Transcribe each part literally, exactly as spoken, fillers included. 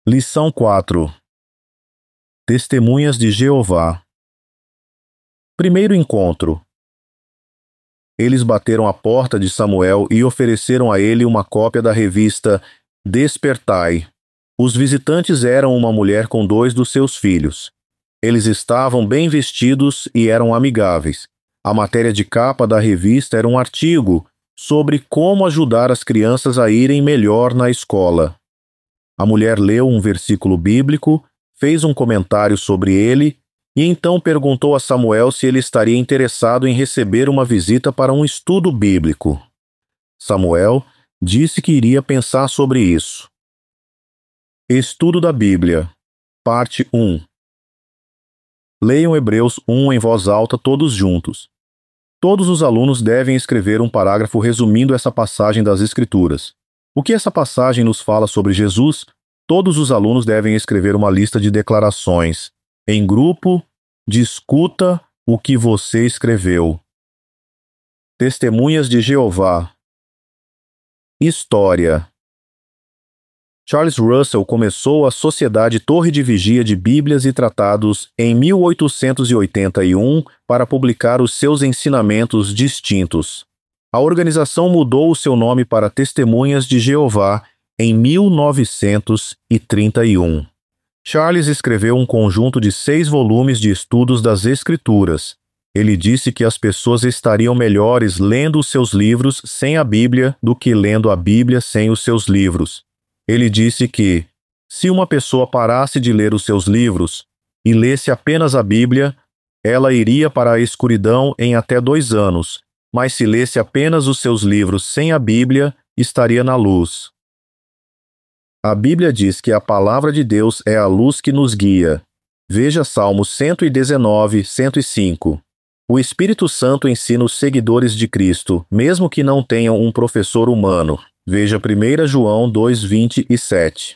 Lição quatro. Testemunhas de Jeová. Primeiro encontro. Eles bateram à porta de Samuel e ofereceram a ele uma cópia da revista Despertai. Os visitantes eram uma mulher com dois dos seus filhos. Eles estavam bem vestidos e eram amigáveis. A matéria de capa da revista era um artigo sobre como ajudar as crianças a irem melhor na escola. A mulher leu um versículo bíblico, fez um comentário sobre ele e então perguntou a Samuel se ele estaria interessado em receber uma visita para um estudo bíblico. Samuel disse que iria pensar sobre isso. Estudo da Bíblia, parte um. Leiam Hebreus um em voz alta todos juntos. Todos os alunos devem escrever um parágrafo resumindo essa passagem das Escrituras. O que essa passagem nos fala sobre Jesus? Todos os alunos devem escrever uma lista de declarações. Em grupo, discuta o que você escreveu. Testemunhas de Jeová. História. Charles Russell começou a Sociedade Torre de Vigia de Bíblias e Tratados em mil oitocentos e oitenta e um para publicar os seus ensinamentos distintos. A organização mudou o seu nome para Testemunhas de Jeová em mil novecentos e trinta e um. Charles escreveu um conjunto de seis volumes de estudos das Escrituras. Ele disse que as pessoas estariam melhores lendo os seus livros sem a Bíblia do que lendo a Bíblia sem os seus livros. Ele disse que, se uma pessoa parasse de ler os seus livros e lesse apenas a Bíblia, ela iria para a escuridão em até dois anos, mas se lesse apenas os seus livros sem a Bíblia, estaria na luz. A Bíblia diz que a palavra de Deus é a luz que nos guia. Veja Salmos cento e dezenove, cento e cinco. O Espírito Santo ensina os seguidores de Cristo, mesmo que não tenham um professor humano. Veja primeiro João dois, vinte e sete.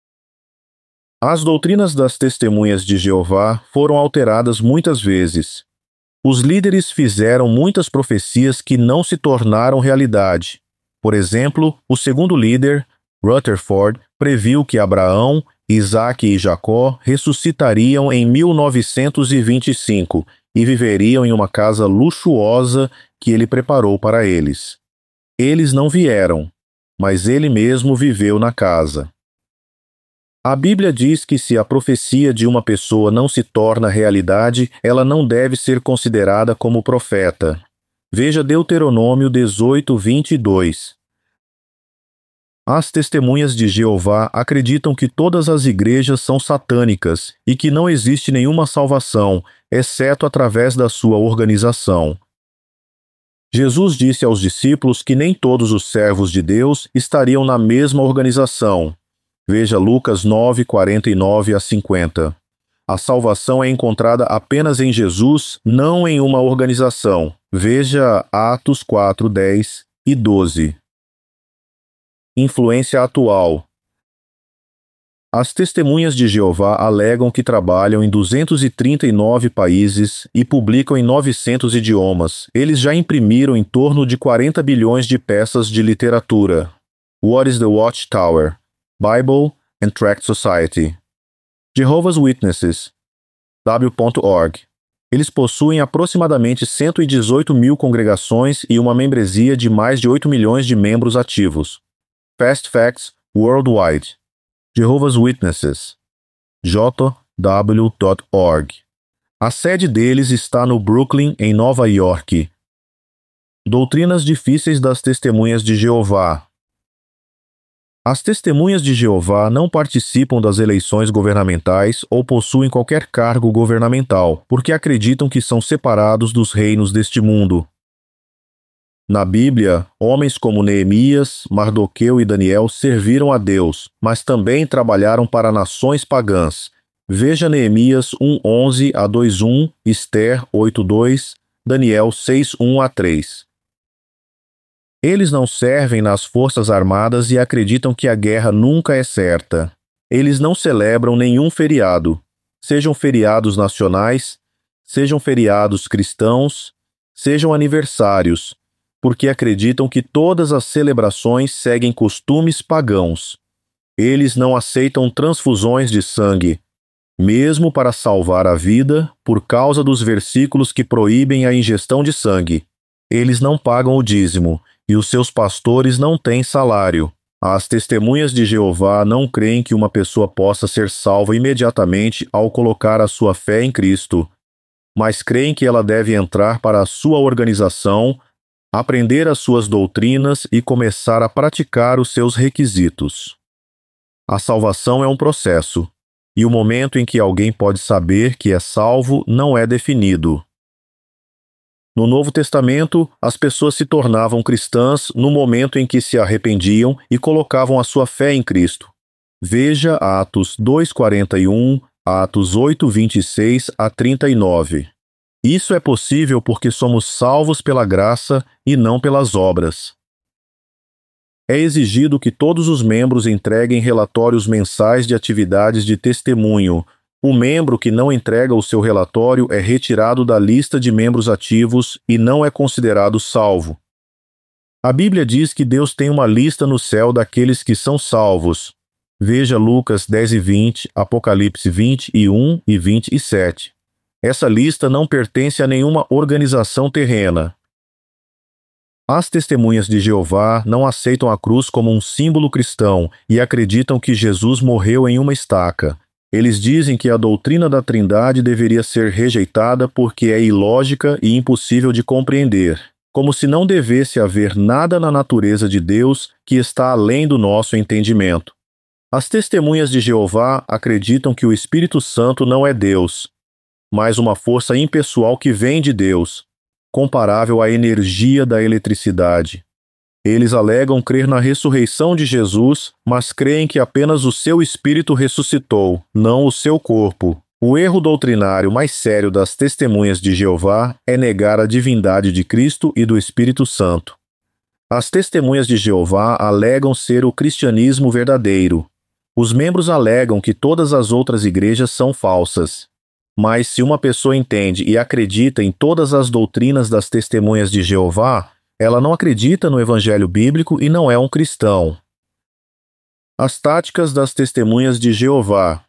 As doutrinas das Testemunhas de Jeová foram alteradas muitas vezes. Os líderes fizeram muitas profecias que não se tornaram realidade. Por exemplo, o segundo líder, Rutherford, previu que Abraão, Isaque e Jacó ressuscitariam em mil novecentos e vinte e cinco e viveriam em uma casa luxuosa que ele preparou para eles. Eles não vieram, mas ele mesmo viveu na casa. A Bíblia diz que se a profecia de uma pessoa não se torna realidade, ela não deve ser considerada como profeta. Veja Deuteronômio dezoito, vinte e dois. As Testemunhas de Jeová acreditam que todas as igrejas são satânicas e que não existe nenhuma salvação, exceto através da sua organização. Jesus disse aos discípulos que nem todos os servos de Deus estariam na mesma organização. Veja Lucas nove, quarenta e nove a cinquenta. A salvação é encontrada apenas em Jesus, não em uma organização. Veja Atos quatro, dez e doze. Influência atual. As Testemunhas de Jeová alegam que trabalham em duzentos e trinta e nove países e publicam em novecentos idiomas. Eles já imprimiram em torno de quarenta bilhões de peças de literatura. What is the Watchtower? Bible and Tract Society. Jehovah's Witnesses. w ponto org. Eles possuem aproximadamente cento e dezoito mil congregações e uma membresia de mais de oito milhões de membros ativos. Fast Facts Worldwide. Jehovah's Witnesses. j w ponto org. A sede deles está no Brooklyn, em Nova York. Doutrinas difíceis das Testemunhas de Jeová. As Testemunhas de Jeová não participam das eleições governamentais ou possuem qualquer cargo governamental, porque acreditam que são separados dos reinos deste mundo. Na Bíblia, homens como Neemias, Mardoqueu e Daniel serviram a Deus, mas também trabalharam para nações pagãs. Veja Neemias um, onze a dois, um, Esther oito, dois, Daniel seis, um a três. Eles não servem nas forças armadas e acreditam que a guerra nunca é certa. Eles não celebram nenhum feriado, sejam feriados nacionais, sejam feriados cristãos, sejam aniversários, porque acreditam que todas as celebrações seguem costumes pagãos. Eles não aceitam transfusões de sangue, mesmo para salvar a vida, por causa dos versículos que proíbem a ingestão de sangue. Eles não pagam o dízimo, e os seus pastores não têm salário. As testemunhas de Jeová não creem que uma pessoa possa ser salva imediatamente ao colocar a sua fé em Cristo, mas creem que ela deve entrar para a sua organização, aprender as suas doutrinas e começar a praticar os seus requisitos. A salvação é um processo, e o momento em que alguém pode saber que é salvo não é definido. No Novo Testamento, as pessoas se tornavam cristãs no momento em que se arrependiam e colocavam a sua fé em Cristo. Veja Atos dois, quarenta e um, Atos oito, vinte e seis a trinta e nove. Isso é possível porque somos salvos pela graça e não pelas obras. É exigido que todos os membros entreguem relatórios mensais de atividades de testemunho. O membro que não entrega o seu relatório é retirado da lista de membros ativos e não é considerado salvo. A Bíblia diz que Deus tem uma lista no céu daqueles que são salvos. Veja Lucas dez e vinte, Apocalipse vinte e um e vinte e sete. Essa lista não pertence a nenhuma organização terrena. As testemunhas de Jeová não aceitam a cruz como um símbolo cristão e acreditam que Jesus morreu em uma estaca. Eles dizem que a doutrina da Trindade deveria ser rejeitada porque é ilógica e impossível de compreender, como se não devesse haver nada na natureza de Deus que está além do nosso entendimento. As testemunhas de Jeová acreditam que o Espírito Santo não é Deus, mas uma força impessoal que vem de Deus, comparável à energia da eletricidade. Eles alegam crer na ressurreição de Jesus, mas creem que apenas o seu espírito ressuscitou, não o seu corpo. O erro doutrinário mais sério das testemunhas de Jeová é negar a divindade de Cristo e do Espírito Santo. As testemunhas de Jeová alegam ser o cristianismo verdadeiro. Os membros alegam que todas as outras igrejas são falsas. Mas se uma pessoa entende e acredita em todas as doutrinas das testemunhas de Jeová, ela não acredita no Evangelho bíblico e não é um cristão. As táticas das testemunhas de Jeová.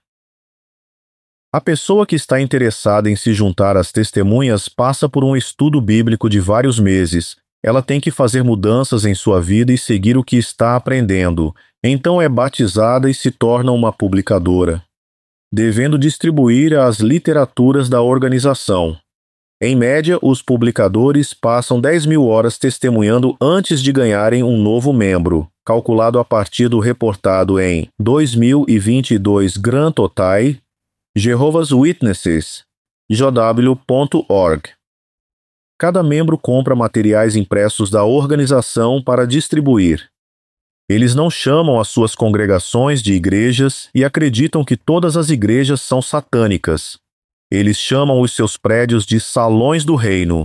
A pessoa que está interessada em se juntar às testemunhas passa por um estudo bíblico de vários meses. Ela tem que fazer mudanças em sua vida e seguir o que está aprendendo. Então é batizada e se torna uma publicadora, devendo distribuir as literaturas da organização. Em média, os publicadores passam dez mil horas testemunhando antes de ganharem um novo membro, calculado a partir do reportado em dois mil e vinte e dois Grand Total, Jehovah's Witnesses, j w ponto org. Cada membro compra materiais impressos da organização para distribuir. Eles não chamam as suas congregações de igrejas e acreditam que todas as igrejas são satânicas. Eles chamam os seus prédios de salões do reino.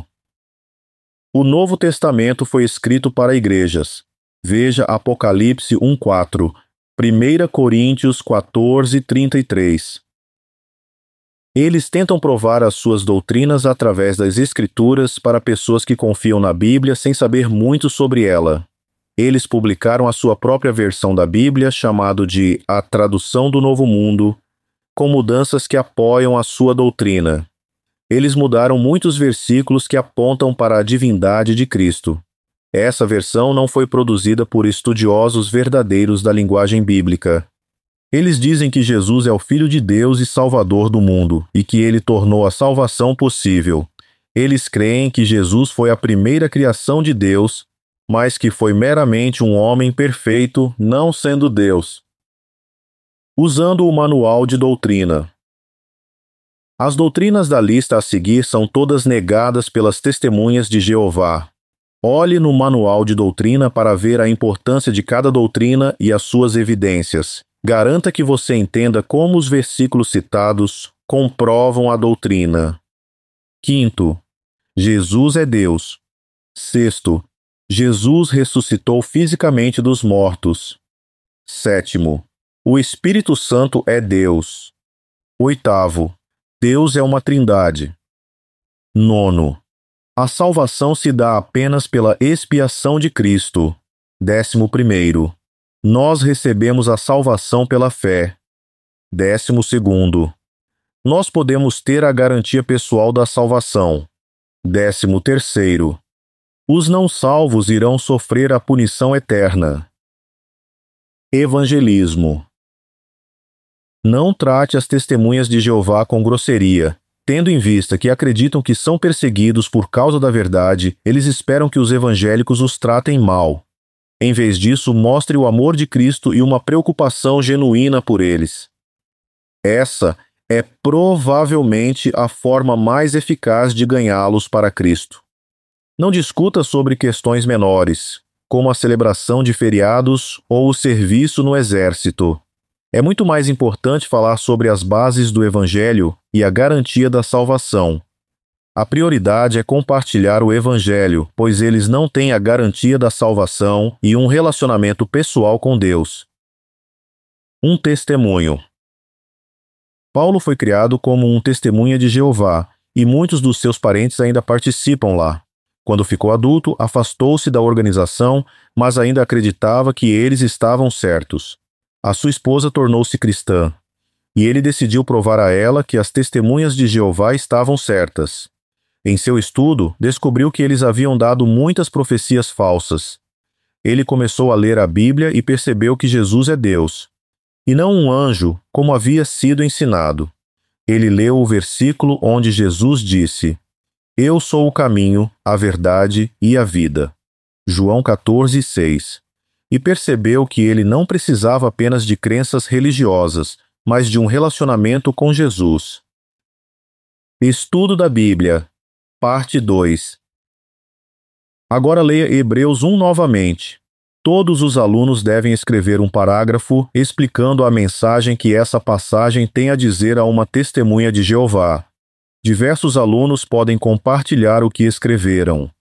O Novo Testamento foi escrito para igrejas. Veja Apocalipse um, quatro, primeira Coríntios quatorze, trinta e três. Eles tentam provar as suas doutrinas através das Escrituras para pessoas que confiam na Bíblia sem saber muito sobre ela. Eles publicaram a sua própria versão da Bíblia, chamado de A Tradução do Novo Mundo, com mudanças que apoiam a sua doutrina. Eles mudaram muitos versículos que apontam para a divindade de Cristo. Essa versão não foi produzida por estudiosos verdadeiros da linguagem bíblica. Eles dizem que Jesus é o Filho de Deus e Salvador do mundo, e que ele tornou a salvação possível. Eles creem que Jesus foi a primeira criação de Deus, mas que foi meramente um homem perfeito, não sendo Deus. Usando o Manual de Doutrina. As doutrinas da lista a seguir são todas negadas pelas testemunhas de Jeová. Olhe no Manual de Doutrina para ver a importância de cada doutrina e as suas evidências. Garanta que você entenda como os versículos citados comprovam a doutrina. Quinto, Jesus é Deus. Sexto, Jesus ressuscitou fisicamente dos mortos. Sétimo, o Espírito Santo é Deus. Oitavo, Deus é uma trindade. Nono, a salvação se dá apenas pela expiação de Cristo. Décimo primeiro, Nós recebemos a salvação pela fé. Décimo segundo. Nós podemos ter a garantia pessoal da salvação. Décimo terceiro. Os não salvos irão sofrer a punição eterna. Evangelismo. Não trate as testemunhas de Jeová com grosseria. Tendo em vista que acreditam que são perseguidos por causa da verdade, eles esperam que os evangélicos os tratem mal. Em vez disso, mostre o amor de Cristo e uma preocupação genuína por eles. Essa é provavelmente a forma mais eficaz de ganhá-los para Cristo. Não discuta sobre questões menores, como a celebração de feriados ou o serviço no exército. É muito mais importante falar sobre as bases do Evangelho e a garantia da salvação. A prioridade é compartilhar o Evangelho, pois eles não têm a garantia da salvação e um relacionamento pessoal com Deus. Um testemunho. Paulo foi criado como um testemunha de Jeová, e muitos dos seus parentes ainda participam lá. Quando ficou adulto, afastou-se da organização, mas ainda acreditava que eles estavam certos. A sua esposa tornou-se cristã, e ele decidiu provar a ela que as testemunhas de Jeová estavam certas. Em seu estudo, descobriu que eles haviam dado muitas profecias falsas. Ele começou a ler a Bíblia e percebeu que Jesus é Deus, e não um anjo, como havia sido ensinado. Ele leu o versículo onde Jesus disse: Eu sou o caminho, a verdade e a vida. João quatorze, seis. E percebeu que ele não precisava apenas de crenças religiosas, mas de um relacionamento com Jesus. Estudo da Bíblia, parte dois. Agora leia Hebreus um novamente. Todos os alunos devem escrever um parágrafo explicando a mensagem que essa passagem tem a dizer a uma testemunha de Jeová. Diversos alunos podem compartilhar o que escreveram.